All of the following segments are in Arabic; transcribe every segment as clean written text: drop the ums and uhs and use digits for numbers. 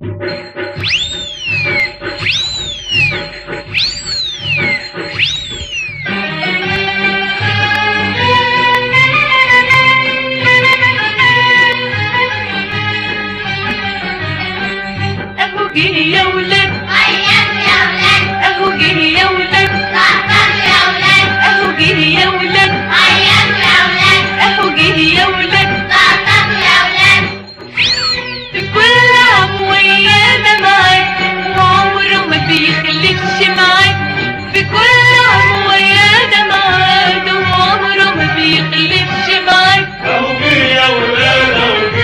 يا ولاد غير يا ولاد اهو جه يا ولاد طبطب يا ولاد اهو جه يا ولاد غير يا ولاد اهو جه يا ولاد طبطب يا ولاد في كل عام ويانا معاك وعمره ما بيخلفش معاك في كل عام ويانا معاك وعمره ما بيخلفش معاك اهو جه يا ولاد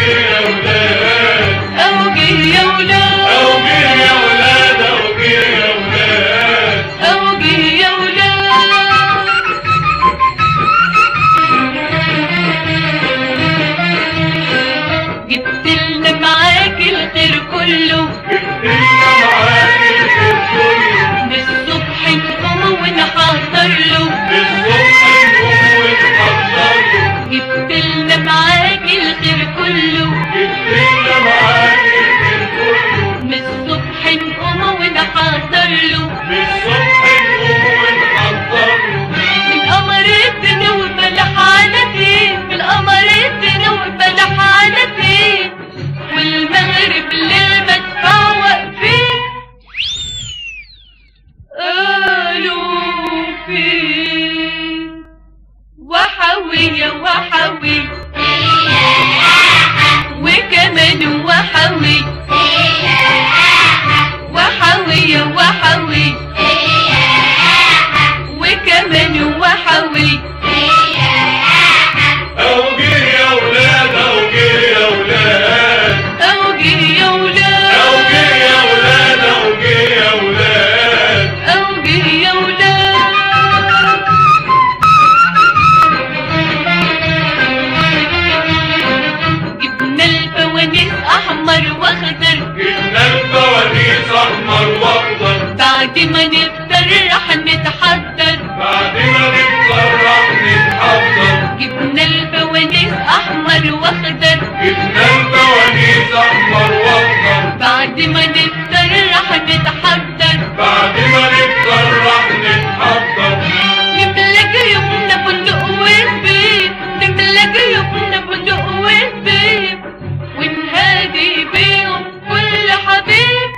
اهو جه يا ولاد اهو جه يا ولاد اهو جه يا ولاد اهو اهو جه يا ولاد جه يا ولاد جبت لنا معاك الخير كله جبتلنا معاك الخير كله من الصبح نقوم ونحضر له للصبح نقوم ونحضر له جبت لنا معاك الخير كله جبتلنا معاك الخير كله من الصبح نقوم ونحضر له للصبح نقوم ونحضر له من قمرتنا وبلحانتي من قمرتنا وبلحانتي والمغرب للمدفع واقفين قالوا فين وحوية وحوي وكمان وحوي وحوية وحوي وكمان وحوي اهو جه يا ولاد اهو جه يا ولاد اهو جه يا ولاد اهو جه يا ولاد اهو جه يا ولاد اهو جه يا ولاد جبنا الفوانيس احمر واخضر جبنا الفوانيس احمر واخضر بعد ما نفطر رح نتحضر بعد ما نفطر راح نتحضر جبنا الفوانيس احمر واخضر جبنا الفوانيس احمر واخضر بعد ما نفطر رح نتحضر بعد ما نفطر راح نتحضر نملى جيوبنا بندق وزبيب نملى جيوبنا بندق وزبيب ونهادي بيهم كل حبيب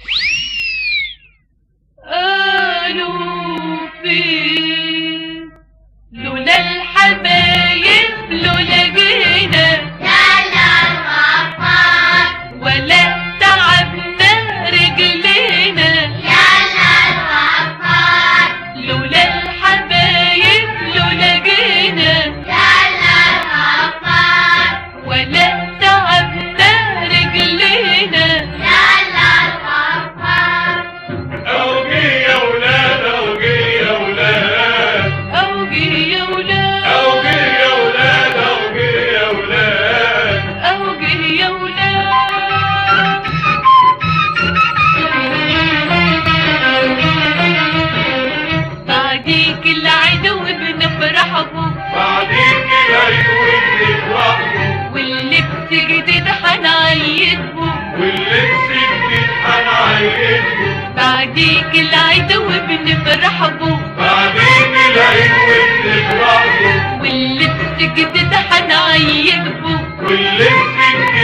قالوا فين لولا الحبايب لولا جينا يلا الغفار ولا تعبنا رجلينا يلا الغفار لولا الحبايب لولا جينا يلا الغفار ولا تعبنا رجلينا يلا الغفار اهو جه يا ولاد اهو جه يا ولاد أو جه يا ولاد اهو جه يا ولاد اهو جه يا ولاد أو جه يا ولاد بعديك العدو بنفرح به بعدين العيد ونفرح له واللبس جديد حنعيد به واللبس جديد هنعيد له بعديك العدو بنفرح به بعدين العيد ونفرح له واللبس جديد حنعيد به واللبس